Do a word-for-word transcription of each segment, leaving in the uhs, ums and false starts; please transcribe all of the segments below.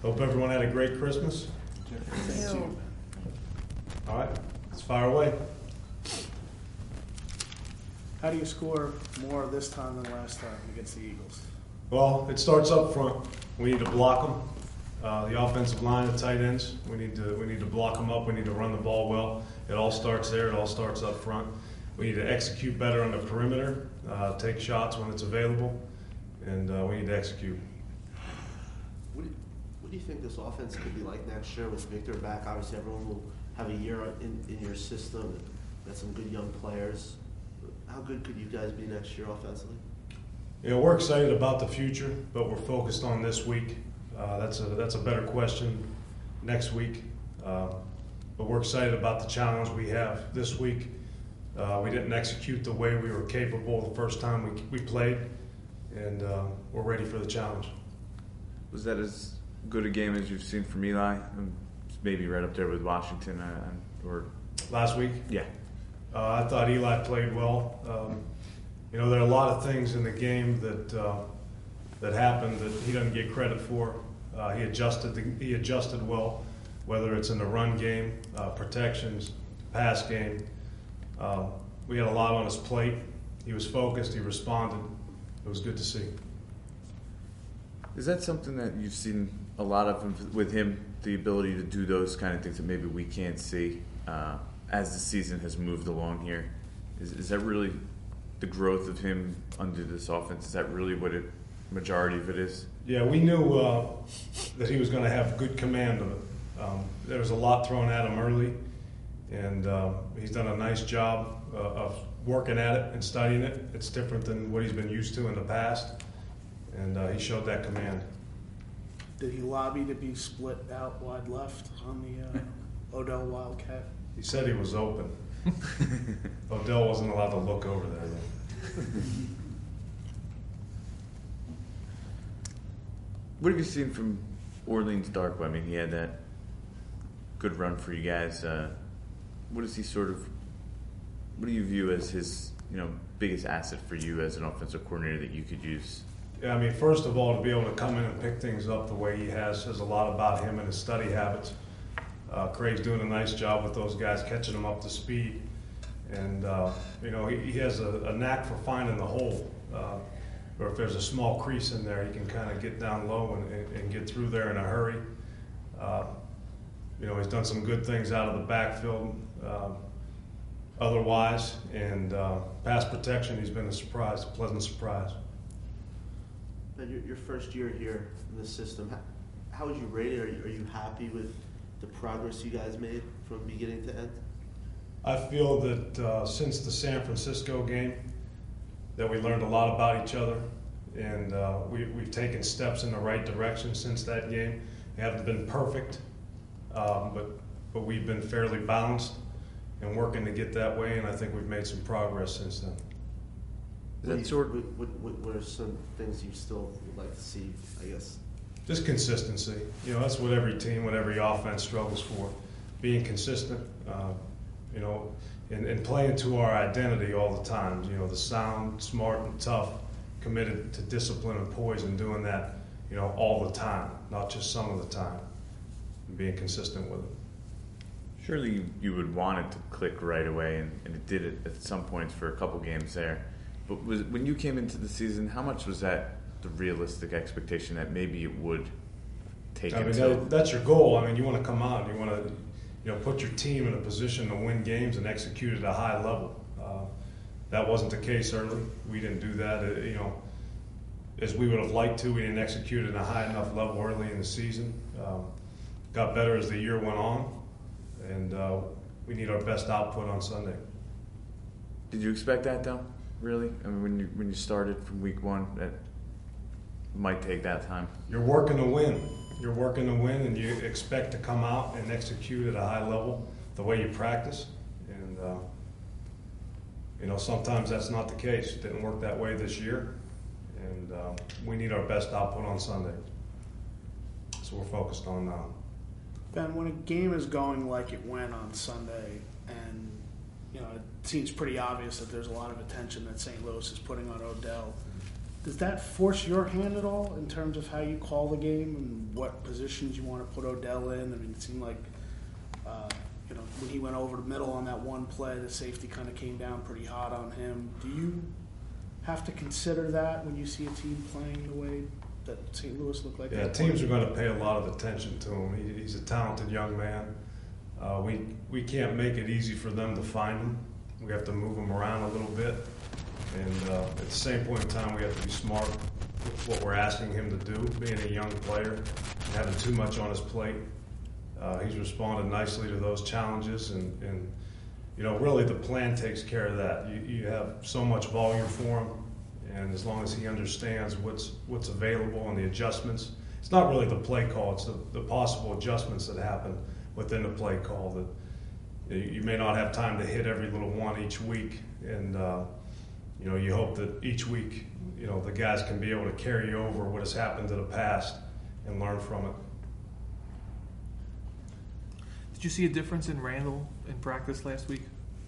Hope everyone had a great Christmas. Thank you. All right, let's fire away. How do you score more this time than last time against the Eagles? Well, it starts up front. We need to block them. Uh, the offensive line, the tight ends, we need to we need to block them up. We need to run the ball well. It all starts there. It all starts up front. We need to execute better on the perimeter, uh, take shots when it's available, and uh, we need to execute. What do, you, what do you think this offense could be like next year with Victor back? Obviously, everyone will have a year in, in your system. Got some good young players. How good could you guys be next year offensively? You know, we're excited about the future, but we're focused on this week. Uh, that's a that's a better question next week. Uh, but we're excited about the challenge we have this week. Uh, we didn't execute the way we were capable the first time we we played, and uh, we're ready for the challenge. Was that as good a game as you've seen from Eli? Maybe right up there with Washington, uh, or last week? Yeah. Uh, I thought Eli played well. Um, you know, there are a lot of things in the game that uh, that happened that he doesn't get credit for. Uh, he adjusted. The, he adjusted well, whether it's in the run game, uh, protections, pass game. Uh, we had a lot on his plate. He was focused. He responded. It was good to see. Is that something that you've seen a lot of with him? The ability to do those kind of things that maybe we can't see uh, as the season has moved along here. Is, is that really the growth of him under this offense? Is that really what it majority of it is? Yeah, we knew uh, that he was going to have good command of it. Um, there was a lot thrown at him early, and uh, he's done a nice job uh, of working at it and studying it. It's different than what he's been used to in the past, and uh, he showed that command. Did he lobby to be split out wide left on the uh, Odell Wildcat? He said he was open. Odell wasn't allowed to look over there, though. What have you seen from Orleans Darkwa? I mean, he had that good run for you guys. Uh, what is he sort of? What do you view as his, you know, biggest asset for you as an offensive coordinator that you could use? Yeah, I mean, first of all, to be able to come in and pick things up the way he has says a lot about him and his study habits. Uh, Craig's doing a nice job with those guys, catching them up to speed. And, uh, you know, he, he has a, a knack for finding the hole. Uh, or if there's a small crease in there, he can kind of get down low and, and, and get through there in a hurry. Uh, you know, he's done some good things out of the backfield uh, otherwise. And uh, pass protection, he's been a surprise, a pleasant surprise. And your, your first year here in the system, how, how would you rate it? Are you, are you happy with the progress you guys made from beginning to end? I feel that uh, since the San Francisco game, that we learned a lot about each other, and uh, we, we've taken steps in the right direction since that game. We haven't been perfect, um, but but we've been fairly balanced and working to get that way, and I think we've made some progress since then. What, you, sort of, what, what, what are some things you still would like to see, I guess? Just consistency. You know, that's what every team, what every offense struggles for. Being consistent, uh, you know, and, and playing to our identity all the time. You know, the sound, smart, and tough, committed to discipline and poise, and doing that, you know, all the time, not just some of the time, and being consistent with it. Surely you, you would want it to click right away, and, and it did it at some points for a couple games there. But was, when you came into the season, how much was that the realistic expectation that maybe it would take? I mean, until that, that's your goal. I mean, you want to come out and you want to, you know, put your team in a position to win games and execute at a high level. Uh, that wasn't the case early. We didn't do that, uh, you know, as we would have liked to. We didn't execute at a high enough level early in the season. Um, got better as the year went on, and uh, we need our best output on Sunday. Did you expect that, though? Really? I mean, when you when you started from week one, that might take that time. You're working to win. You're working to win, and you expect to come out and execute at a high level the way you practice. And uh, you know, sometimes that's not the case. It didn't work that way this year, and uh, we need our best output on Sunday. So we're focused on now. Ben, when a game is going like it went on Sunday, and you know, it seems pretty obvious that there's a lot of attention that Saint Louis is putting on Odell. Does that force your hand at all in terms of how you call the game and what positions you want to put Odell in? I mean, it seemed like, uh, you know, when he went over the middle on that one play, the safety kind of came down pretty hot on him. Do you have to consider that when you see a team playing the way that Saint Louis looked like? Yeah, that teams play? are going to pay a lot of attention to him. He, he's a talented young man. Uh, we we can't make it easy for them to find him. We have to move him around a little bit, and uh, at the same point in time, we have to be smart with what we're asking him to do. Being a young player, and having too much on his plate, uh, he's responded nicely to those challenges, and, and you know, really the plan takes care of that. You you have so much volume for him, and as long as he understands what's what's available and the adjustments, it's not really the play call; it's the, the possible adjustments that happen within the play call that you, you may not have time to hit every little one each week, and uh, you know, you hope that each week, you know, the guys can be able to carry over what has happened to the past and learn from it. Did you see a difference in Randall in practice last week?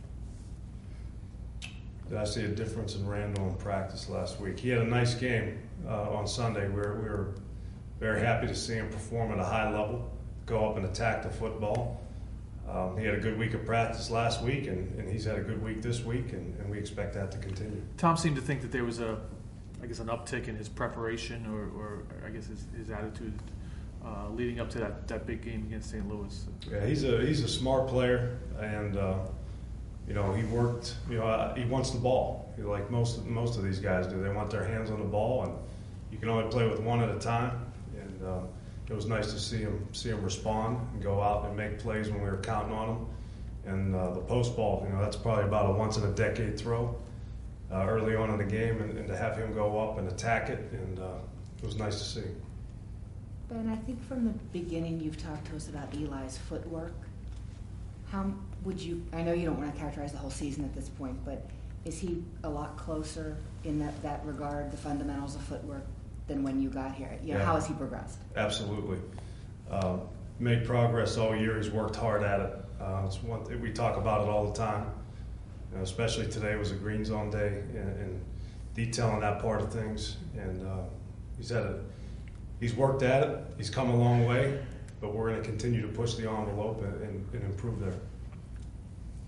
Did I see a difference in Randall in practice last week? He had a nice game uh, on Sunday. We were, we were very happy to see him perform at a high level, go up and attack the football. Um, he had a good week of practice last week, and, and he's had a good week this week, and, and we expect that to continue. Tom seemed to think that there was a, I guess, an uptick in his preparation, or, or I guess his, his attitude uh, leading up to that, that big game against Saint Louis. Yeah, he's a he's a smart player, and uh, you know, he worked. You know, uh, he wants the ball. You know, like most most of these guys do. They want their hands on the ball, and you can only play with one at a time. And uh, it was nice to see him see him respond and go out and make plays when we were counting on him. And uh, the post ball, you know, that's probably about a once in a decade throw uh, early on in the game, and, and to have him go up and attack it, and uh, it was nice to see. Ben, I think from the beginning you've talked to us about Eli's footwork. How would you, I know you don't want to characterize the whole season at this point, but is he a lot closer in that, that regard, the fundamentals of footwork, than when you got here? You know, Yeah. how has he progressed? Absolutely. Uh, made progress all year. He's worked hard at it. Uh, it's one th- we talk about it all the time. You know, especially today was a green zone day, and, and detailing that part of things. And uh, he's had a, he's worked at it. He's come a long way, but we're going to continue to push the envelope and, and, and improve there.